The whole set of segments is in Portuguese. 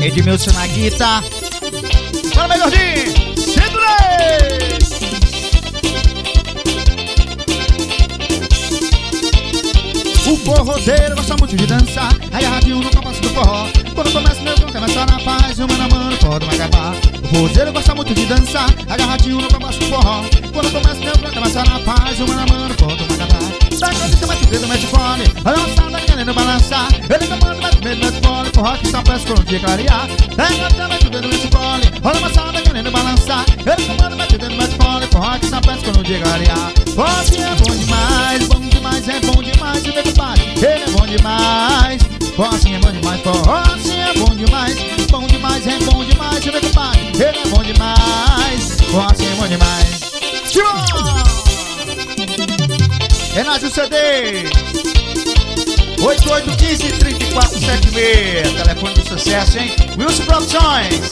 Edmilson na guitarra. Bora, meu gordinho! Segurei! O forrozeiro gosta muito de dançar, agarradinho no compasso do forró. Quando começa meu canto, começa na paz, o mano a mano pode me acabar. O forrozeiro gosta muito de dançar, agarradinho no compasso do forró. Quando começa meu canto, começa na paz, o mano a mano pode me acabar. Da cabeça mete o dedo, mete fone, olha a moçada querendo balançar. Ele comanda, mete o dedo, mete fone, forró que só presta quando o dia clarear. Da cabeça mete o dedo, mete fone, olha a moçada querendo balançar. Ele comanda, mete o dedo, mete fone, forró que só presta quando o dia clarear. Forró é bom demais, bom demais, é bom demais, meu compadre, ele é bom demais. Forró é bom demais, forró é bom demais, bom demais, é bom demais, meu compadre, ele é bom demais. Forró é bom demais. Renato CD 8815-3476. Telefone do sucesso, hein? Wilson Produções.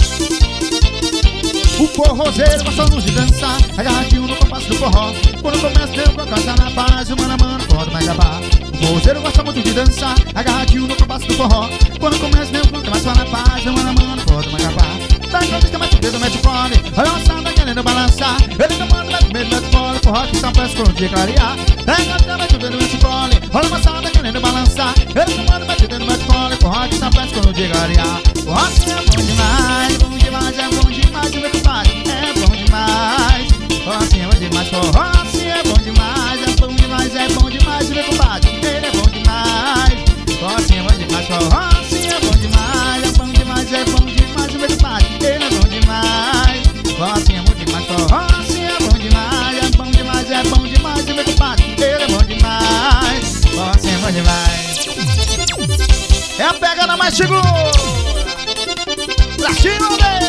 O forrozeiro gosta muito de dançar, agarradinho no compasso do forró. Quando começa deu com a casa na paz, o mano a mano pode me acabar. O forrozeiro gosta muito de dançar, agarradinho no compasso do forró. Quando começa deu com a casa na paz, o mano a mano pode me acabar. Da cabeça mete o dedo, mete o fone, olha a moçada querendo balançar. Ele comanda, mete o dedo, mete o fone, forró que só presta quando o dia clarear. Da cabeça mete o dedo, mete o fone, olha a moçada querendo balançar. Ele comanda, mete o dedo, mete o fone, forró que só presta quando o dia clarear. Forró é bom demais, bom demais, é bom demais, meu compadre, é bom demais. Forró é bom demais, forró é bom demais, é bom demais, é bom demais, meu compadre, ele é bom demais. Forró é bom demais, forró é bom demais, é bom demais, é bom demais, meu compadre, ele é bom demais. Forró é bom demais, forró é bom demais, é bom demais, é bom demais, meu compadre, ele é bom demais. Forró é bom demais. É a pegada mais segura. Pra cima,